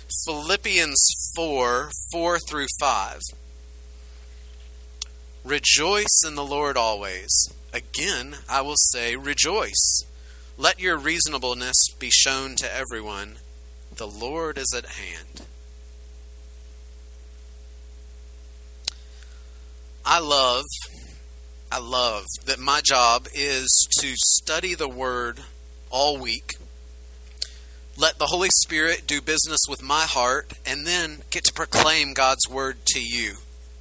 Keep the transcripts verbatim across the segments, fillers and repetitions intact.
Philippians four, four through five. Rejoice in the Lord always. Again, I will say, rejoice. Let your reasonableness be shown to everyone. The Lord is at hand. I love, I love that my job is to study the Word all week, let the Holy Spirit do business with my heart, and then get to proclaim God's Word to you.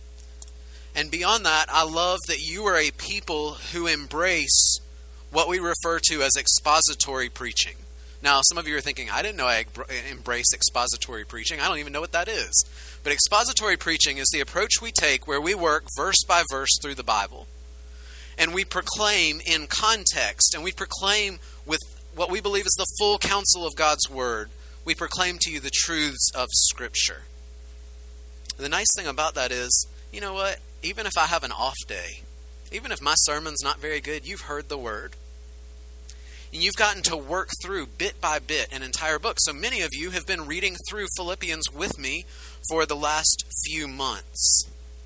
And beyond that, I love that you are a people who embrace what we refer to as expository preaching. Now, some of you are thinking, I didn't know I embrace expository preaching. I don't even know what that is. But expository preaching is the approach we take where we work verse by verse through the Bible. And we proclaim in context, and we proclaim with what we believe is the full counsel of God's Word. We proclaim to you the truths of Scripture. The nice thing about that is, you know what? Even if I have an off day, even if my sermon's not very good, you've heard the Word. And you've gotten to work through, bit by bit, an entire book. So many of you have been reading through Philippians with me for the last few months.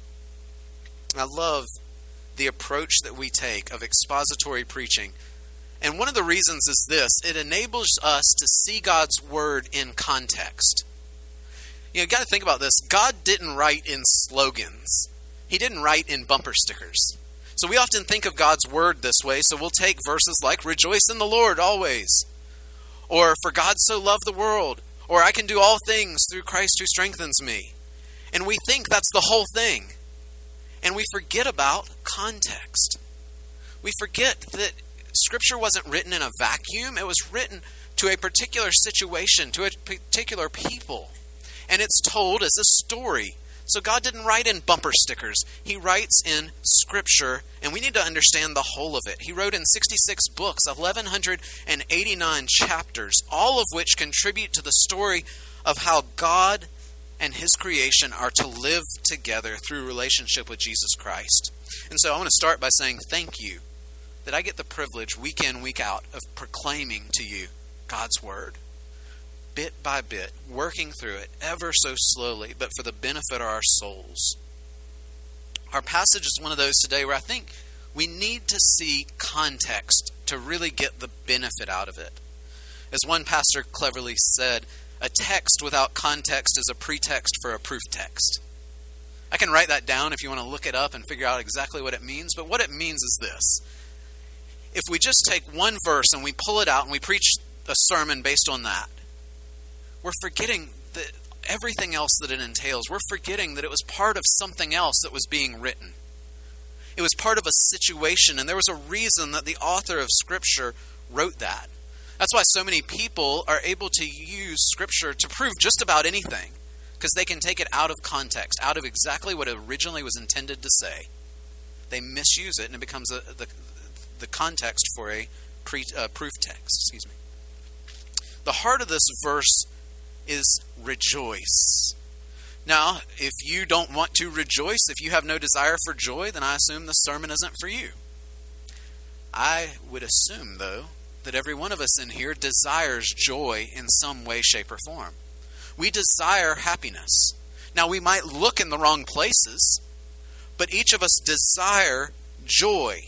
I love the approach that we take of expository preaching. And one of the reasons is this: it enables us to see God's Word in context. You know, you've got to think about this. God didn't write in slogans. He didn't write in bumper stickers. So we often think of God's Word this way. So we'll take verses like, rejoice in the Lord always. Or, for God so loved the world. Or, I can do all things through Christ who strengthens me. And we think that's the whole thing. And we forget about context. We forget that Scripture wasn't written in a vacuum. It was written to a particular situation, to a particular people. And it's told as a story. So God didn't write in bumper stickers. He writes in Scripture, and we need to understand the whole of it. He wrote in sixty-six books, eleven eighty-nine chapters, all of which contribute to the story of how God and His creation are to live together through relationship with Jesus Christ. And so I want to start by saying thank you that I get the privilege week in, week out of proclaiming to you God's Word. Bit by bit, working through it ever so slowly, but for the benefit of our souls. Our passage is one of those today where I think we need to see context to really get the benefit out of it. As one pastor cleverly said, a text without context is a pretext for a proof text. I can write that down if you want to look it up and figure out exactly what it means, but what it means is this. If we just take one verse and we pull it out and we preach a sermon based on that, we're forgetting that everything else that it entails. We're forgetting that it was part of something else that was being written. It was part of a situation, and there was a reason that the author of Scripture wrote that. That's why so many people are able to use Scripture to prove just about anything, because they can take it out of context, out of exactly what it originally was intended to say. They misuse it, and it becomes a, the, the context for a pre, uh, proof text. Excuse me. The heart of this verse is rejoice. Now, if you don't want to rejoice, if you have no desire for joy, then I assume the sermon isn't for you. I would assume, though, that every one of us in here desires joy in some way, shape, or form. We desire happiness. Now, we might look in the wrong places, but each of us desire joy.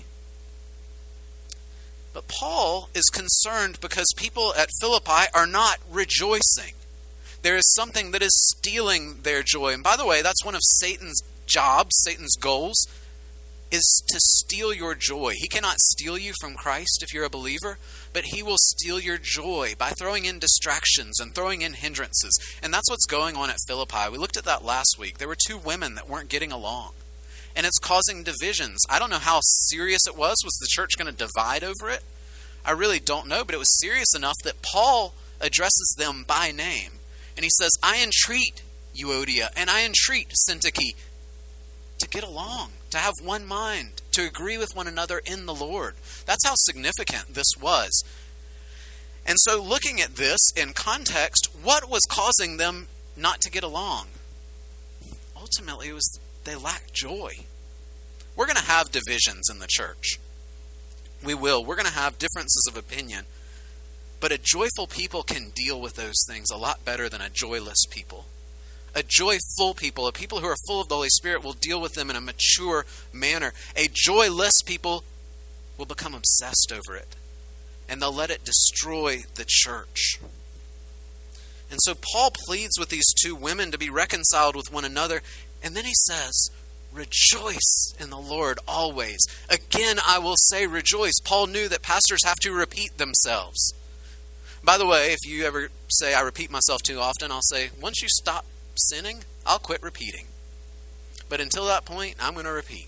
But Paul is concerned because people at Philippi are not rejoicing. There is something that is stealing their joy. And by the way, that's one of Satan's jobs, Satan's goals, is to steal your joy. He cannot steal you from Christ if you're a believer, but he will steal your joy by throwing in distractions and throwing in hindrances. And that's what's going on at Philippi. We looked at that last week. There were two women that weren't getting along, and it's causing divisions. I don't know how serious it was. Was the church going to divide over it? I really don't know, but it was serious enough that Paul addresses them by name. And he says, I entreat Euodia and I entreat Syntyche to get along, to have one mind, to agree with one another in the Lord. That's how significant this was. And so looking at this in context, what was causing them not to get along? Ultimately, it was they lacked joy. We're going to have divisions in the church. We will. We're going to have differences of opinion. But a joyful people can deal with those things a lot better than a joyless people. A joyful people, a people who are full of the Holy Spirit, will deal with them in a mature manner. A joyless people will become obsessed over it, and they'll let it destroy the church. And so Paul pleads with these two women to be reconciled with one another, and then he says, rejoice in the Lord always. Again, I will say rejoice. Paul knew that pastors have to repeat themselves. By the way, if you ever say I repeat myself too often, I'll say, once you stop sinning, I'll quit repeating. But until that point, I'm going to repeat.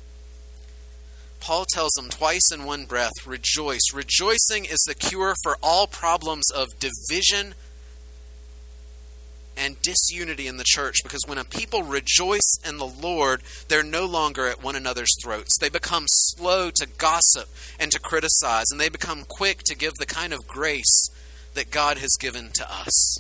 Paul tells them twice in one breath, rejoice. Rejoicing is the cure for all problems of division and disunity in the church, because when a people rejoice in the Lord, they're no longer at one another's throats. They become slow to gossip and to criticize, and they become quick to give the kind of grace that God has given to us.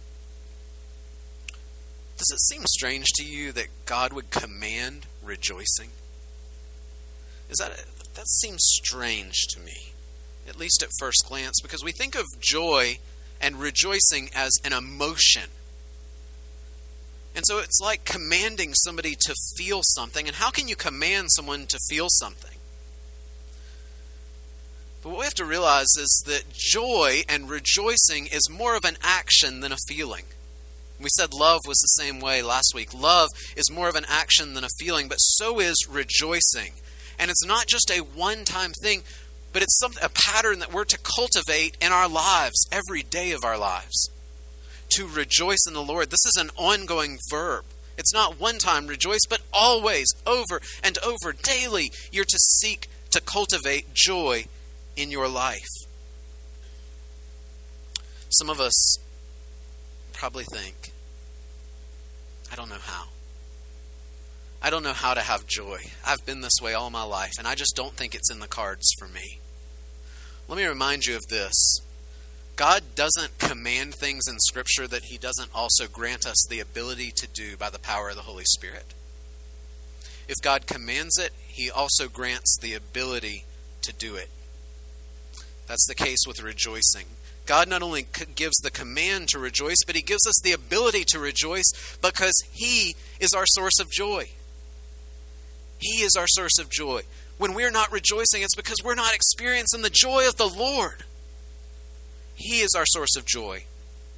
Does it seem strange to you that God would command rejoicing? Is that that seems strange to me, at least at first glance, because we think of joy and rejoicing as an emotion. And so it's like commanding somebody to feel something. And how can you command someone to feel something? But what we have to realize is that joy and rejoicing is more of an action than a feeling. We said love was the same way last week. Love is more of an action than a feeling, but so is rejoicing. And it's not just a one-time thing, but it's some, a pattern that we're to cultivate in our lives, every day of our lives. To rejoice in the Lord. This is an ongoing verb. It's not one-time rejoice, but always, over and over, daily, you're to seek to cultivate joy in your life. Some of us probably think, I don't know how. I don't know how to have joy. I've been this way all my life, and I just don't think it's in the cards for me. Let me remind you of this. God doesn't command things in Scripture that He doesn't also grant us the ability to do by the power of the Holy Spirit. If God commands it, He also grants the ability to do it. That's the case with rejoicing. God not only gives the command to rejoice, but He gives us the ability to rejoice because He is our source of joy. He is our source of joy. When we're not rejoicing, it's because we're not experiencing the joy of the Lord. He is our source of joy.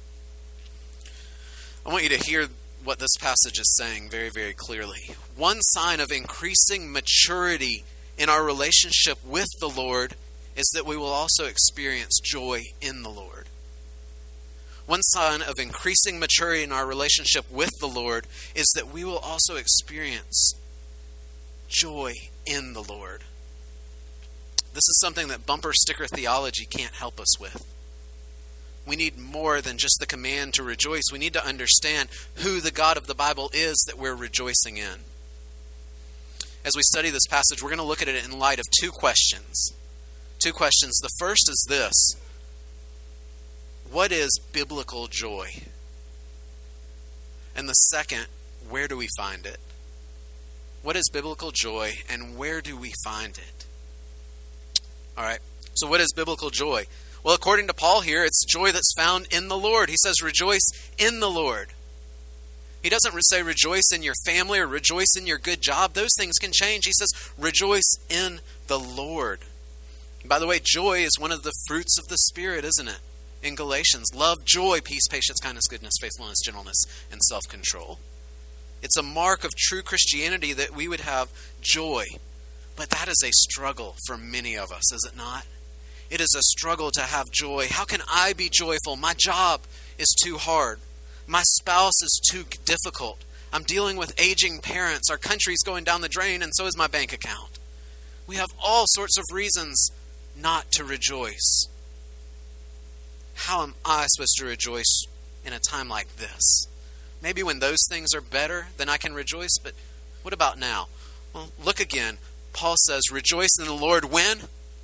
I want you to hear what this passage is saying very, very clearly. One sign of increasing maturity in our relationship with the Lord is that we will also experience joy in the Lord. One sign of increasing maturity in our relationship with the Lord is that we will also experience joy in the Lord. This is something that bumper sticker theology can't help us with. We need more than just the command to rejoice. We need to understand who the God of the Bible is that we're rejoicing in. As we study this passage, we're going to look at it in light of two questions. Two questions. The first is this: what is biblical joy? And the second, where do we find it? What is biblical joy and where do we find it? All right, so what is biblical joy? Well, according to Paul here, it's joy that's found in the Lord. He says rejoice in the Lord. He doesn't say rejoice in your family or rejoice in your good job. Those things can change. He says rejoice in the Lord. By the way, joy is one of the fruits of the Spirit, isn't it? In Galatians, love, joy, peace, patience, kindness, goodness, faithfulness, gentleness, and self-control. It's a mark of true Christianity that we would have joy. But that is a struggle for many of us, is it not? It is a struggle to have joy. How can I be joyful? My job is too hard. My spouse is too difficult. I'm dealing with aging parents. Our country's going down the drain, and so is my bank account. We have all sorts of reasons not to rejoice. How am I supposed to rejoice in a time like this? Maybe when those things are better, then I can rejoice, but what about now? Well, look again. Paul says, rejoice in the Lord when?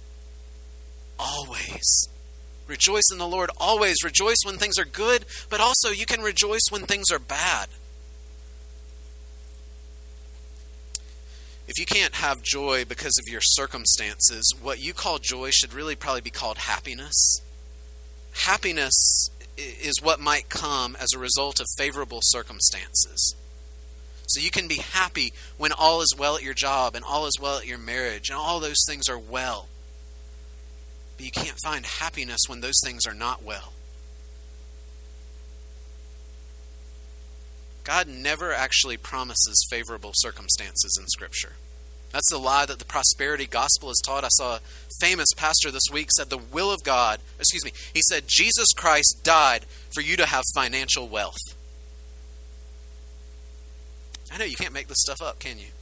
Always. Rejoice in the Lord always. Rejoice when things are good, but also you can rejoice when things are bad. If you can't have joy because of your circumstances, what you call joy should really probably be called happiness. Happiness is what might come as a result of favorable circumstances. So you can be happy when all is well at your job and all is well at your marriage and all those things are well. But you can't find happiness when those things are not well. God never actually promises favorable circumstances in Scripture. That's the lie that the prosperity gospel is taught. I saw a famous pastor this week said the will of God, excuse me, he said Jesus Christ died for you to have financial wealth. I know you can't make this stuff up, can you?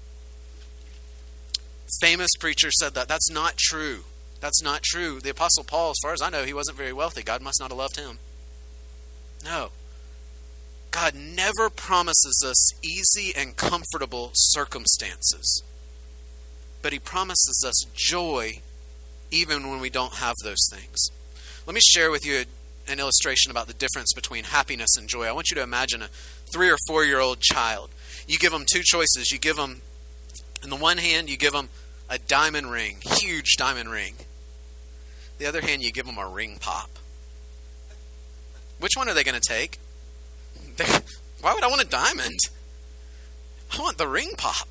Famous preacher said that. That's not true. That's not true. The Apostle Paul, as far as I know, he wasn't very wealthy. God must not have loved him. No. God never promises us easy and comfortable circumstances. But he promises us joy even when we don't have those things. Let me share with you an illustration about the difference between happiness and joy. I want you to imagine a three or four year old child. You give them two choices. You give them, on the one hand, you give them a diamond ring, huge diamond ring. The other hand, you give them a ring pop. Which one are they going to take? They, why would I want a diamond? I want the ring pop.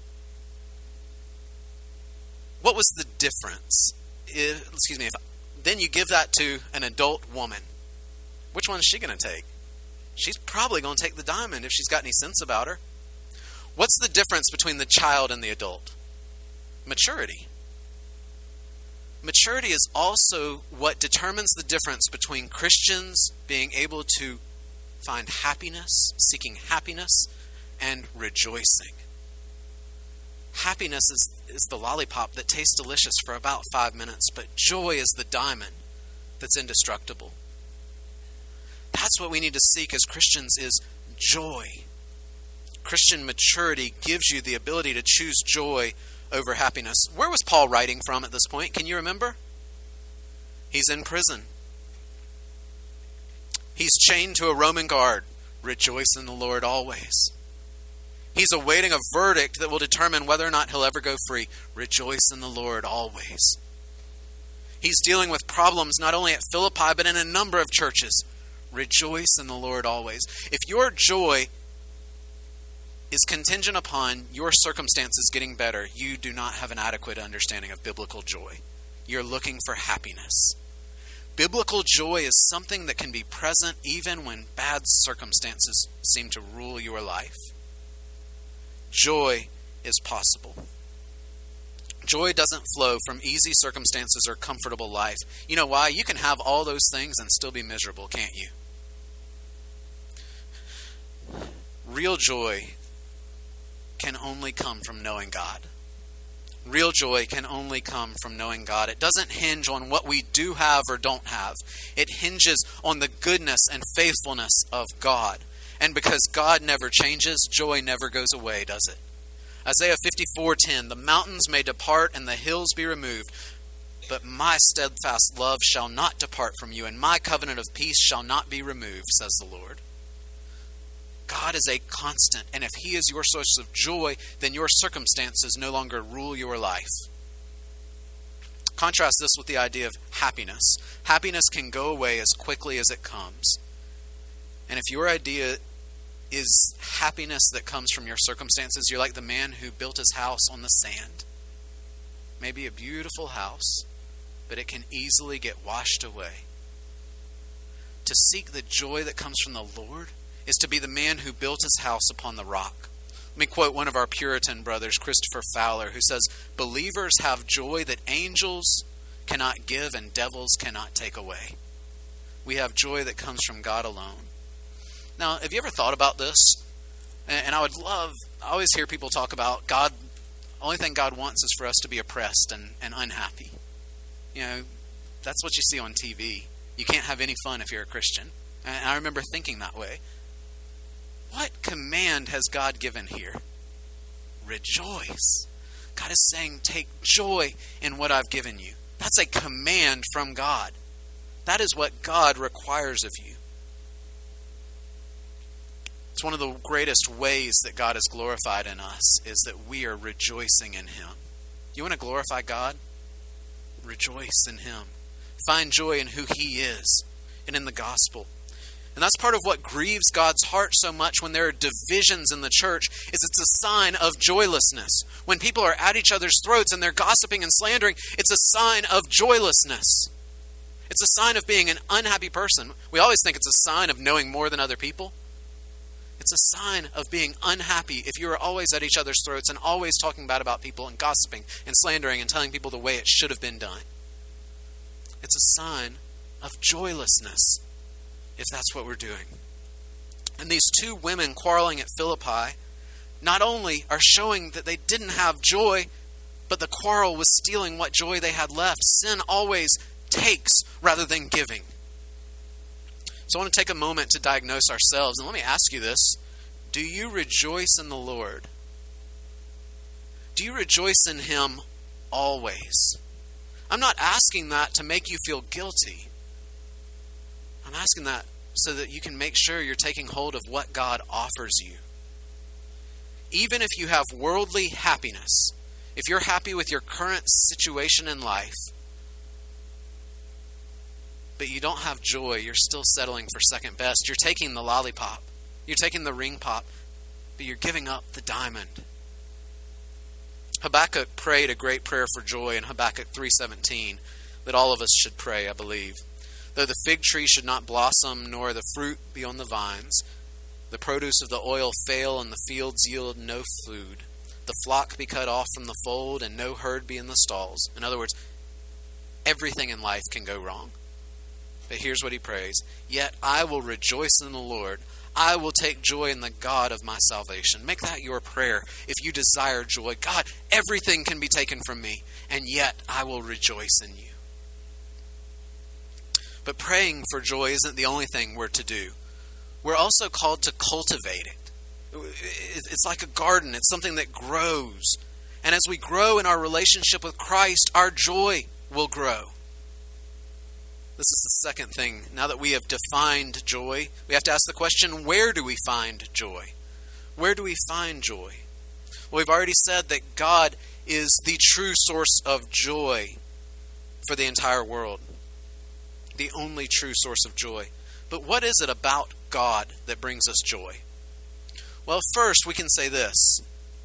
What was the difference? If, excuse me. If then you give that to an adult woman. Which one is she going to take? She's probably going to take the diamond if she's got any sense about her. What's the difference between the child and the adult? Maturity. Maturity is also what determines the difference between Christians being able to find happiness, seeking happiness, and rejoicing. Happiness is, is the lollipop that tastes delicious for about five minutes, but joy is the diamond that's indestructible. That's what we need to seek as Christians is joy. Christian maturity gives you the ability to choose joy over happiness. Where was Paul writing from at this point? Can you remember? He's in prison. He's chained to a Roman guard. Rejoice in the Lord always. He's awaiting a verdict that will determine whether or not he'll ever go free. Rejoice in the Lord always. He's dealing with problems not only at Philippi, but in a number of churches. Rejoice in the Lord always. If your joy is contingent upon your circumstances getting better, you do not have an adequate understanding of biblical joy. You're looking for happiness. Biblical joy is something that can be present even when bad circumstances seem to rule your life. Joy is possible. Joy doesn't flow from easy circumstances or comfortable life. You know why? You can have all those things and still be miserable, can't you? Real joy can only come from knowing God. Real joy can only come from knowing God. It doesn't hinge on what we do have or don't have. It hinges on the goodness and faithfulness of God. And because God never changes, joy never goes away, does it? Isaiah fifty-four ten, the mountains may depart and the hills be removed, but my steadfast love shall not depart from you, and my covenant of peace shall not be removed, says the Lord. God is a constant, and if He is your source of joy, then your circumstances no longer rule your life. Contrast this with the idea of happiness. Happiness can go away as quickly as it comes. And if your idea is happiness that comes from your circumstances, you're like the man who built his house on the sand. Maybe a beautiful house, but it can easily get washed away. To seek the joy that comes from the Lord is to be the man who built his house upon the rock. Let me quote one of our Puritan brothers, Christopher Fowler, who says, "Believers have joy that angels cannot give and devils cannot take away." We have joy that comes from God alone. Now, have you ever thought about this? And I would love, I always hear people talk about God, the only thing God wants is for us to be oppressed and, and unhappy. You know, that's what you see on T V. You can't have any fun if you're a Christian. And I remember thinking that way. What command has God given here? Rejoice. God is saying, take joy in what I've given you. That's a command from God. That is what God requires of you. It's one of the greatest ways that God is glorified in us is that we are rejoicing in Him. You want to glorify God? Rejoice in Him. Find joy in who He is. and in the gospel. And that's part of what grieves God's heart so much when there are divisions in the church, is it's a sign of joylessness. When people are at each other's throats and they're gossiping and slandering, it's a sign of joylessness. It's a sign of being an unhappy person. We always think it's a sign of knowing more than other people. It's a sign of being unhappy if you are always at each other's throats and always talking bad about people and gossiping and slandering and telling people the way it should have been done. It's a sign of joylessness if that's what we're doing. And these two women quarreling at Philippi not only are showing that they didn't have joy, but the quarrel was stealing what joy they had left. Sin always takes rather than giving. So I want to take a moment to diagnose ourselves. And let me ask you this. Do you rejoice in the Lord? Do you rejoice in Him always? I'm not asking that to make you feel guilty. I'm asking that so that you can make sure you're taking hold of what God offers you. Even if you have worldly happiness, if you're happy with your current situation in life, but you don't have joy, you're still settling for second best. You're taking the lollipop, you're taking the ring pop, but you're giving up the diamond. Habakkuk prayed a great prayer for joy in Habakkuk three seventeen that all of us should pray, I believe. Though the fig tree should not blossom, nor the fruit be on the vines, the produce of the oil fail, and the fields yield no food, the flock be cut off from the fold, and no herd be in the stalls. In other words, everything in life can go wrong. But here's what he prays. Yet I will rejoice in the Lord. I will take joy in the God of my salvation. Make that your prayer if you desire joy. God, everything can be taken from me, and yet I will rejoice in you. But praying for joy isn't the only thing we're to do. We're also called to cultivate it. It's like a garden. It's something that grows. And as we grow in our relationship with Christ, our joy will grow. This is the second thing. Now that we have defined joy, we have to ask the question, where do we find joy? Where do we find joy? Well, we've already said that God is the true source of joy for the entire world. The only true source of joy. But what is it about God that brings us joy? Well, first we can say this.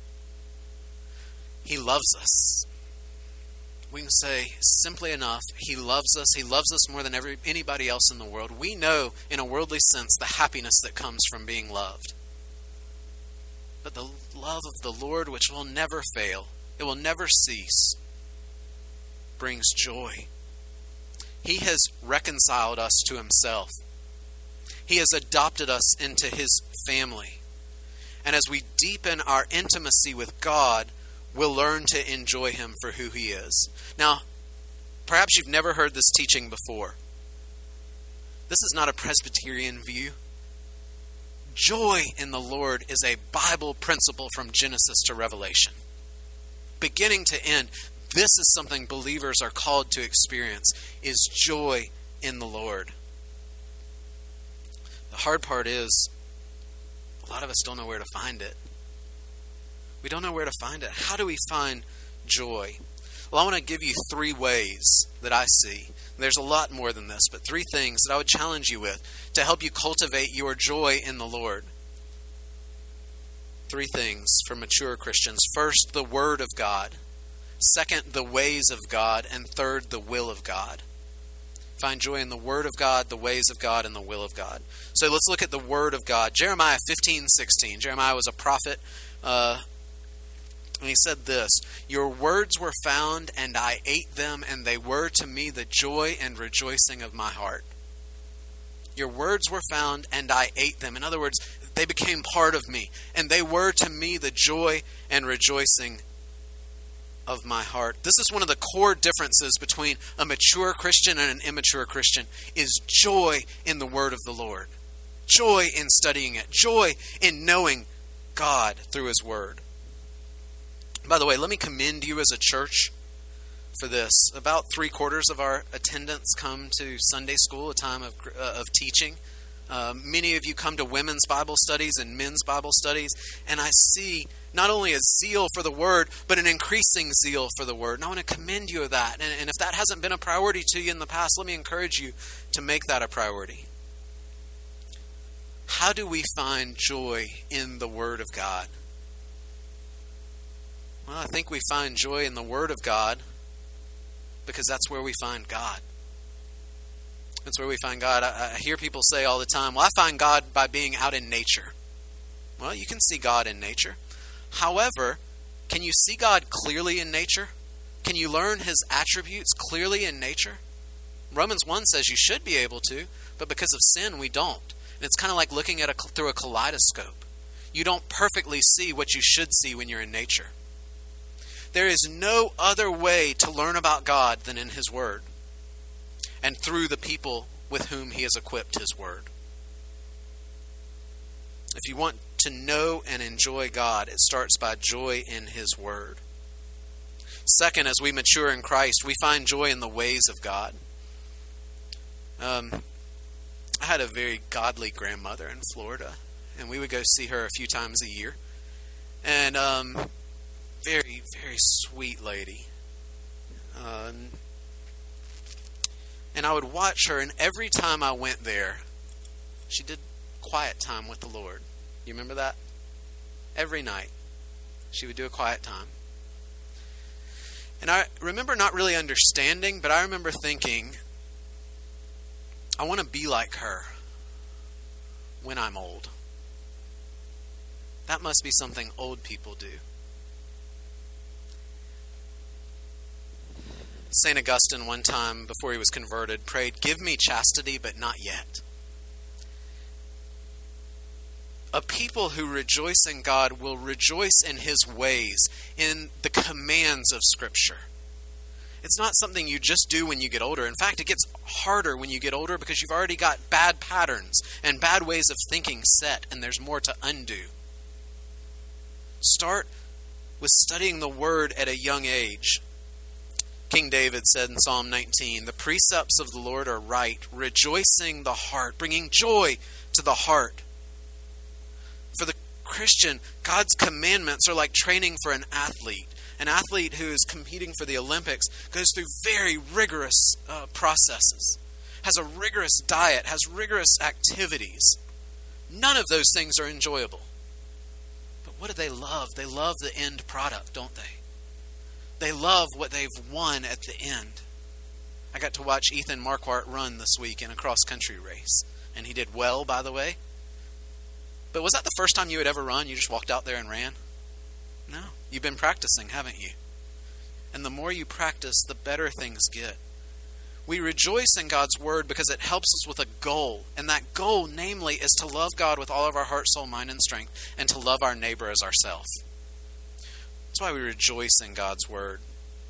He loves us. We can say simply enough, He loves us. He loves us more than every, anybody else in the world. We know in a worldly sense the happiness that comes from being loved. But the love of the Lord, which will never fail, it will never cease, brings joy. He has reconciled us to Himself. He has adopted us into His family. And as we deepen our intimacy with God, we'll learn to enjoy Him for who He is. Now, perhaps you've never heard this teaching before. This is not a Presbyterian view. Joy in the Lord is a Bible principle from Genesis to Revelation. Beginning to end, this is something believers are called to experience, is joy in the Lord. The hard part is, a lot of us don't know where to find it. We don't know where to find it. How do we find joy? Well, I want to give you three ways that I see. There's a lot more than this, but three things that I would challenge you with to help you cultivate your joy in the Lord. Three things for mature Christians. First, the Word of God. Second, the ways of God. And third, the will of God. Find joy in the Word of God, the ways of God, and the will of God. So let's look at the Word of God. Jeremiah fifteen sixteen. Jeremiah was a prophet. Uh, and he said this, "Your words were found, and I ate them, and they were to me the joy and rejoicing of my heart." Your words were found, and I ate them. In other words, they became part of me, and they were to me the joy and rejoicing of my heart. This is one of the core differences between a mature Christian and an immature Christian, is joy in the Word of the Lord. Joy in studying it. Joy in knowing God through His Word. By the way, let me commend you as a church for this. About three quarters of our attendants come to Sunday school, a time of, uh, of teaching. Uh, many of you come to women's Bible studies and men's Bible studies, and I see not only a zeal for the Word, but an increasing zeal for the Word. And I want to commend you of that. And, and if that hasn't been a priority to you in the past, let me encourage you to make that a priority. How do we find joy in the Word of God? Well, I think we find joy in the Word of God because that's where we find God. That's where we find God. I, I hear people say all the time, well, I find God by being out in nature. Well, you can see God in nature. However, can you see God clearly in nature? Can you learn His attributes clearly in nature? Romans one says you should be able to, but because of sin, we don't. And it's kind of like looking at a, through a kaleidoscope. You don't perfectly see what you should see when you're in nature. There is no other way to learn about God than in His Word, and through the people with whom He has equipped His Word. If you want to know and enjoy God, it starts by joy in His Word. Second, as we mature in Christ, we find joy in the ways of God. Um, I had a very godly grandmother in Florida, and we would go see her a few times a year. And um, very, very sweet lady. Uh, And I would watch her, and every time I went there, she did quiet time with the Lord. You remember that? Every night, she would do a quiet time. And I remember not really understanding, but I remember thinking, I want to be like her when I'm old. That must be something old people do. Saint Augustine one time, before he was converted, prayed, "Give me chastity, but not yet." A people who rejoice in God will rejoice in His ways, in the commands of Scripture. It's not something you just do when you get older. In fact, it gets harder when you get older because you've already got bad patterns and bad ways of thinking set, and there's more to undo. Start with studying the Word at a young age. King David said in Psalm nineteen, "The precepts of the Lord are right, rejoicing the heart, bringing joy to the heart." For the Christian, God's commandments are like training for an athlete. An athlete who is competing for the Olympics goes through very rigorous uh, processes, has a rigorous diet, has rigorous activities. None of those things are enjoyable. But what do they love? They love the end product, don't they? They love what they've won at the end. I got to watch Ethan Marquardt run this week in a cross-country race. And he did well, by the way. But was that the first time you had ever run? You just walked out there and ran? No. You've been practicing, haven't you? And the more you practice, the better things get. We rejoice in God's Word because it helps us with a goal. And that goal, namely, is to love God with all of our heart, soul, mind, and strength, and to love our neighbor as ourselves. That's why we rejoice in God's Word.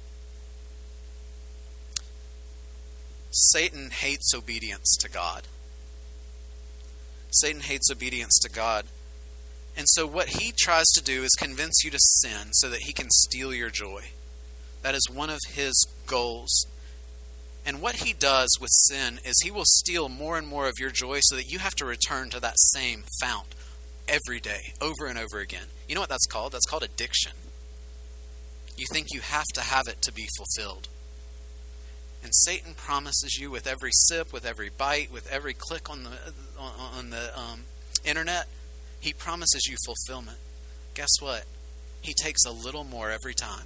Satan hates obedience to God. Satan hates obedience to God. And so what he tries to do is convince you to sin so that he can steal your joy. That is one of his goals. And what he does with sin is he will steal more and more of your joy so that you have to return to that same fount every day, over and over again. You know what that's called? That's called addiction. You think you have to have it to be fulfilled. And Satan promises you with every sip, with every bite, with every click on the on, on the um, internet, he promises you fulfillment. Guess what? He takes a little more every time.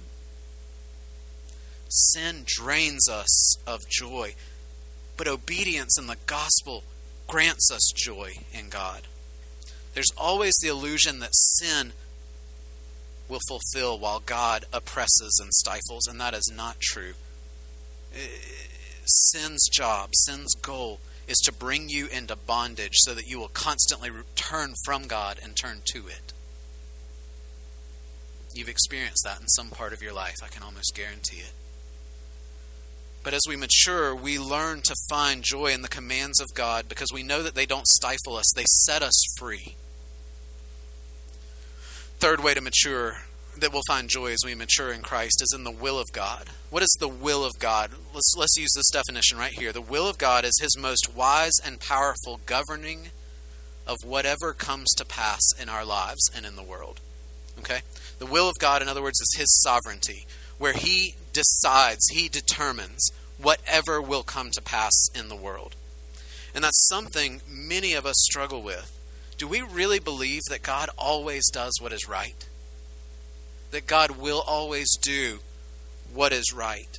Sin drains us of joy, but obedience in the gospel grants us joy in God. There's always the illusion that sin will fulfill while God oppresses and stifles, and that is not true. Sin's job, sin's goal is to bring you into bondage so that you will constantly turn from God and turn to it. You've experienced that in some part of your life, I can almost guarantee it. But as we mature, we learn to find joy in the commands of God because we know that they don't stifle us, they set us free. Third way to mature, that we'll find joy as we mature in Christ, is in the will of God. What is the will of God? Let's let's use this definition right here. The will of God is His most wise and powerful governing, of whatever comes to pass in our lives and in the world. Okay? The will of God, in other words, is his sovereignty, where he decides, he determines whatever will come to pass in the world. And that's something many of us struggle with. Do we really believe that God always does what is right? That God will always do what is right?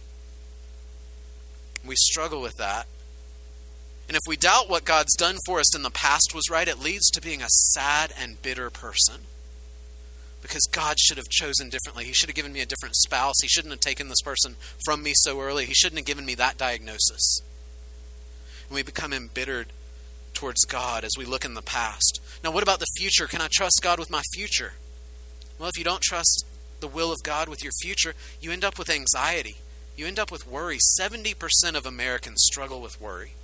We struggle with that. And if we doubt what God's done for us in the past was right, it leads to being a sad and bitter person. Because God should have chosen differently. He should have given me a different spouse. He shouldn't have taken this person from me so early. He shouldn't have given me that diagnosis. And we become embittered towards God as we look in the past. Now, what about the future? Can I trust God with my future? Well, if you don't trust the will of God with your future, you end up with anxiety. You end up with worry. seventy percent of Americans struggle with worry.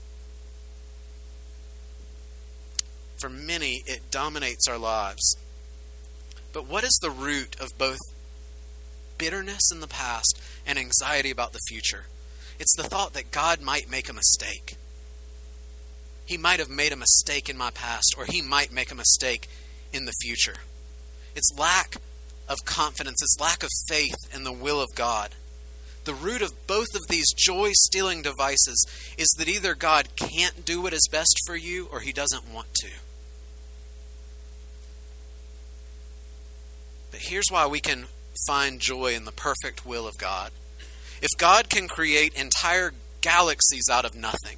For many, it dominates our lives. But what is the root of both bitterness in the past and anxiety about the future? It's the thought that God might make a mistake. He might have made a mistake in my past, or he might make a mistake in the future. It's lack of confidence. It's lack of faith in the will of God. The root of both of these joy-stealing devices is that either God can't do what is best for you, or he doesn't want to. But here's why we can find joy in the perfect will of God. If God can create entire galaxies out of nothing,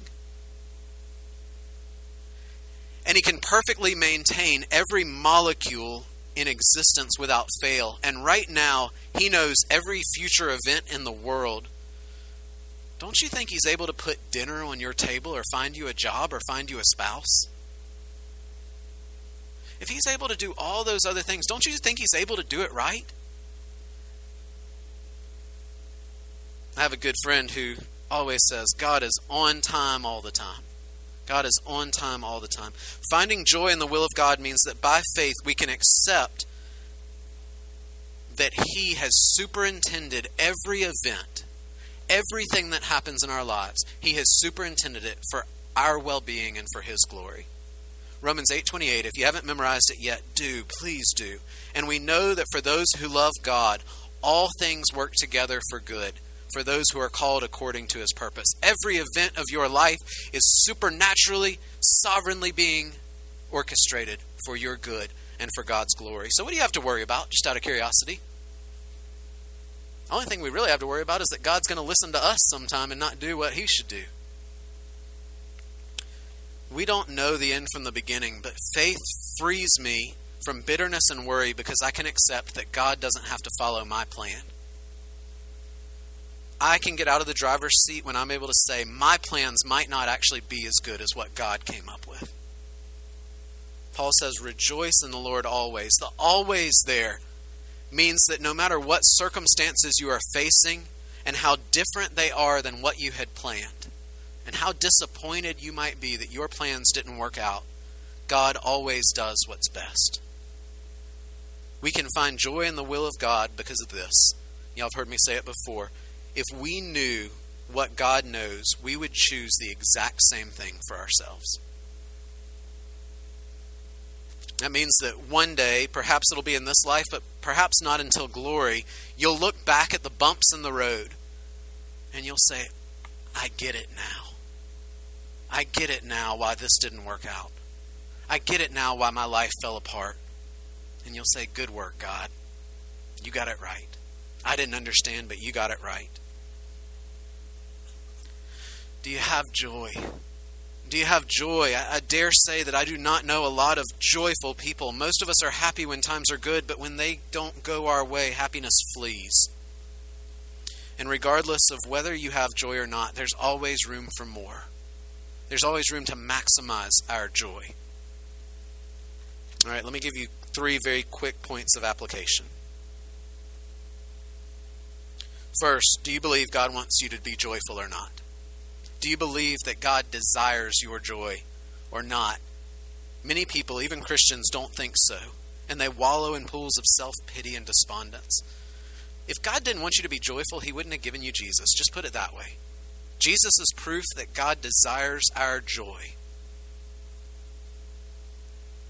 and he can perfectly maintain every molecule in existence without fail, and right now he knows every future event in the world, don't you think he's able to put dinner on your table, or find you a job, or find you a spouse? If he's able to do all those other things, don't you think he's able to do it right? I have a good friend who always says, God is on time all the time. God is on time all the time. Finding joy in the will of God means that by faith we can accept that he has superintended every event, everything that happens in our lives. He has superintended it for our well-being and for his glory. Romans eight twenty-eight, if you haven't memorized it yet, do, please do. And we know that for those who love God, all things work together for good, for those who are called according to his purpose. Every event of your life is supernaturally, sovereignly being orchestrated for your good and for God's glory. So what do you have to worry about, just out of curiosity? The only thing we really have to worry about is that God's going to listen to us sometime and not do what he should do. We don't know the end from the beginning, but faith frees me from bitterness and worry because I can accept that God doesn't have to follow my plan. I can get out of the driver's seat when I'm able to say my plans might not actually be as good as what God came up with. Paul says, rejoice in the Lord always. The always there means that no matter what circumstances you are facing and how different they are than what you had planned, and how disappointed you might be that your plans didn't work out, God always does what's best. We can find joy in the will of God because of this. Y'all have heard me say it before. If we knew what God knows, we would choose the exact same thing for ourselves. That means that one day, perhaps it'll be in this life, but perhaps not until glory, you'll look back at the bumps in the road and you'll say, I get it now. I get it now why this didn't work out. I get it now why my life fell apart. And you'll say, good work, God. You got it right. I didn't understand, but you got it right. Do you have joy? Do you have joy? I, I dare say that I do not know a lot of joyful people. Most of us are happy when times are good, but when they don't go our way, happiness flees. And regardless of whether you have joy or not, there's always room for more. There's always room to maximize our joy. All right, let me give you three very quick points of application. First, do you believe God wants you to be joyful or not? Do you believe that God desires your joy or not? Many people, even Christians, don't think so, and they wallow in pools of self-pity and despondence. If God didn't want you to be joyful, he wouldn't have given you Jesus. Just put it that way. Jesus is proof that God desires our joy.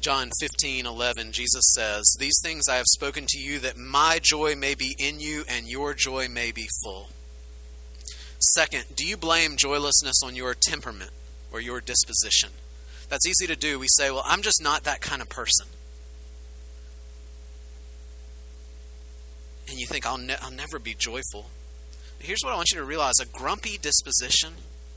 John fifteen eleven, Jesus says, "These things I have spoken to you, that my joy may be in you and your joy may be full." Second, do you blame joylessness on your temperament or your disposition? That's easy to do. We say, well, I'm just not that kind of person. And you think, I'll, ne- I'll never be joyful. Here's what I want you to realize. A grumpy disposition,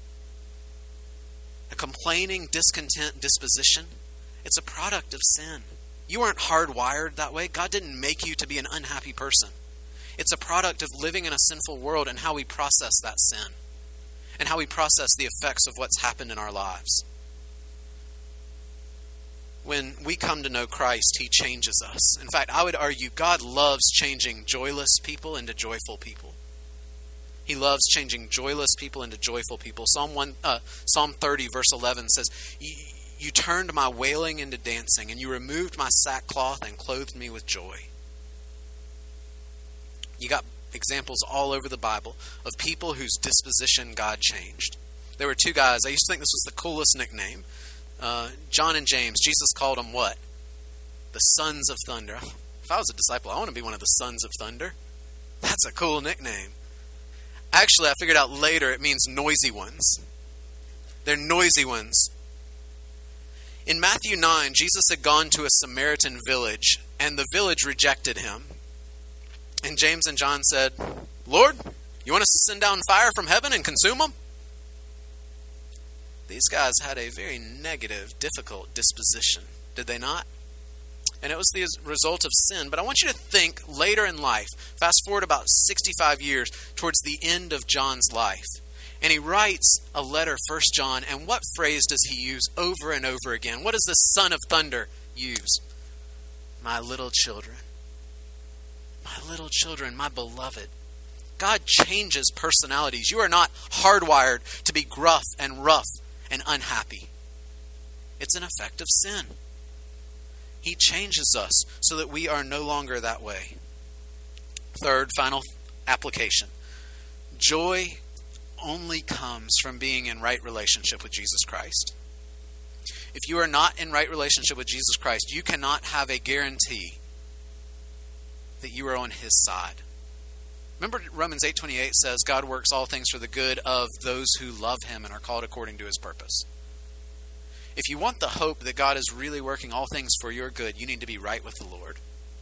a complaining, discontent disposition, it's a product of sin. You weren't hardwired that way. God didn't make you to be an unhappy person. It's a product of living in a sinful world and how we process that sin and how we process the effects of what's happened in our lives. When we come to know Christ, He changes us. In fact, I would argue God loves changing joyless people into joyful people. He loves changing joyless people into joyful people. Psalm one, uh, Psalm thirty, verse eleven says, "You turned my wailing into dancing, and you removed my sackcloth and clothed me with joy." You got examples all over the Bible of people whose disposition God changed. There were two guys. I used to think this was the coolest nickname. Uh, John and James. Jesus called them what? The sons of thunder. If I was a disciple, I want to be one of the sons of thunder. That's a cool nickname. Actually, I figured out later it means noisy ones. They're noisy ones. In Matthew nine, Jesus had gone to a Samaritan village, and the village rejected him. And James and John said, "Lord, you want us to send down fire from heaven and consume them?" These guys had a very negative, difficult disposition, did they not? And it was the result of sin. But I want you to think later in life, fast forward about sixty-five years, towards the end of John's life. And he writes a letter, First John, and what phrase does he use over and over again? What does the Son of Thunder use? My little children. My little children, my beloved. God changes personalities. You are not hardwired to be gruff and rough and unhappy. It's an effect of sin. He changes us so that we are no longer that way. Third, final application. Joy only comes from being in right relationship with Jesus Christ. If you are not in right relationship with Jesus Christ, you cannot have a guarantee that you are on His side. Remember Romans eight twenty-eight says, God works all things for the good of those who love Him and are called according to His purpose. If you want the hope that God is really working all things for your good, you need to be right with the Lord.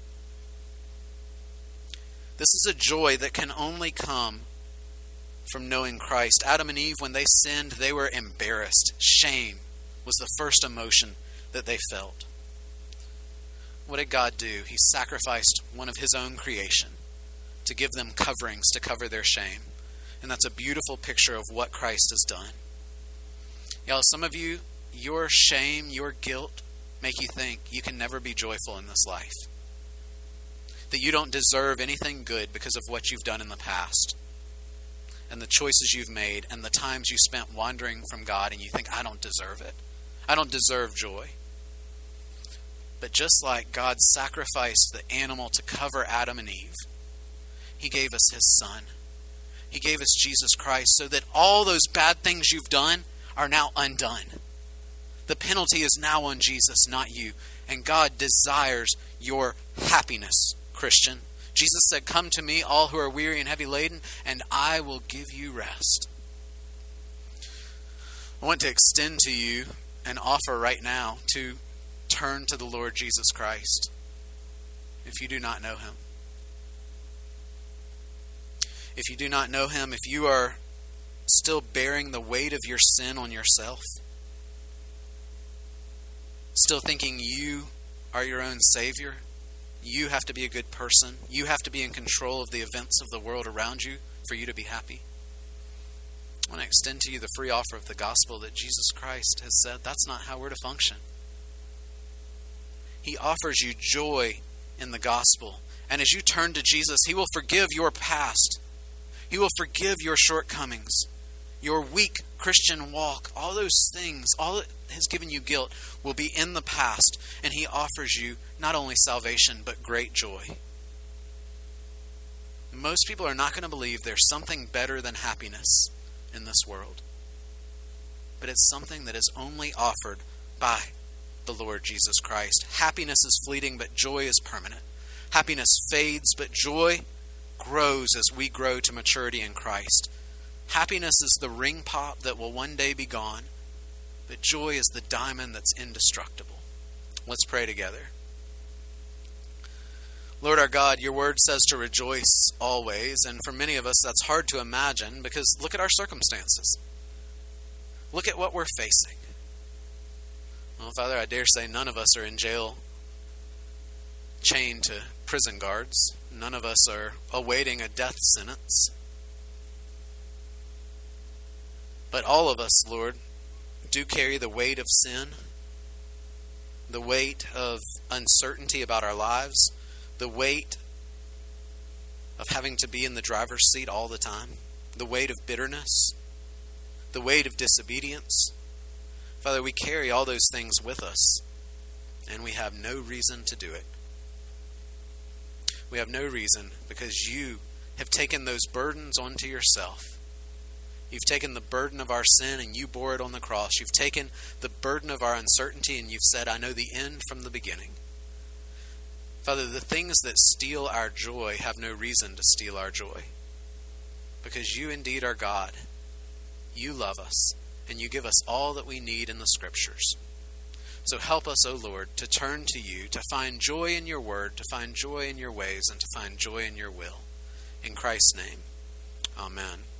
This is a joy that can only come from knowing Christ. Adam and Eve, when they sinned, they were embarrassed. Shame was the first emotion that they felt. What did God do? He sacrificed one of His own creation to give them coverings to cover their shame. And that's a beautiful picture of what Christ has done. Y'all, some of you, your shame, your guilt make you think you can never be joyful in this life. That you don't deserve anything good because of what you've done in the past. And the choices you've made and the times you spent wandering from God, and you think, I don't deserve it. I don't deserve joy. But just like God sacrificed the animal to cover Adam and Eve, He gave us His Son. He gave us Jesus Christ so that all those bad things you've done are now undone. The penalty is now on Jesus, not you. And God desires your happiness, Christian. Jesus said, come to me, all who are weary and heavy laden, and I will give you rest. I want to extend to you an offer right now to turn to the Lord Jesus Christ if you do not know Him. If you do not know Him, if you are still bearing the weight of your sin on yourself, still thinking you are your own Savior, you have to be a good person, you have to be in control of the events of the world around you for you to be happy, I want to extend to you the free offer of the gospel that Jesus Christ has said that's not how we're to function. He offers you joy in the gospel. And as you turn to Jesus, He will forgive your past. He will forgive your shortcomings, your weak Christian walk. All those things, all that has given you guilt will be in the past. And He offers you not only salvation, but great joy. Most people are not going to believe there's something better than happiness in this world. But it's something that is only offered by the Lord Jesus Christ. Happiness is fleeting, but joy is permanent. Happiness fades, but joy grows as we grow to maturity in Christ. Happiness is the ring pop that will one day be gone, but joy is the diamond that's indestructible. Let's pray together. Lord our God, your word says to rejoice always, and for many of us that's hard to imagine because look at our circumstances. Look at what we're facing. Well, Father, I dare say none of us are in jail, chained to prison guards. None of us are awaiting a death sentence. But all of us, Lord, do carry the weight of sin, the weight of uncertainty about our lives, the weight of having to be in the driver's seat all the time, the weight of bitterness, the weight of disobedience. Father, we carry all those things with us, and we have no reason to do it. We have no reason because you have taken those burdens onto yourself. You've taken the burden of our sin and you bore it on the cross. You've taken the burden of our uncertainty and you've said, I know the end from the beginning. Father, the things that steal our joy have no reason to steal our joy. Because you indeed are God. You love us, and you give us all that we need in the Scriptures. So help us, O Lord, to turn to you, to find joy in your word, to find joy in your ways, and to find joy in your will. In Christ's name, amen.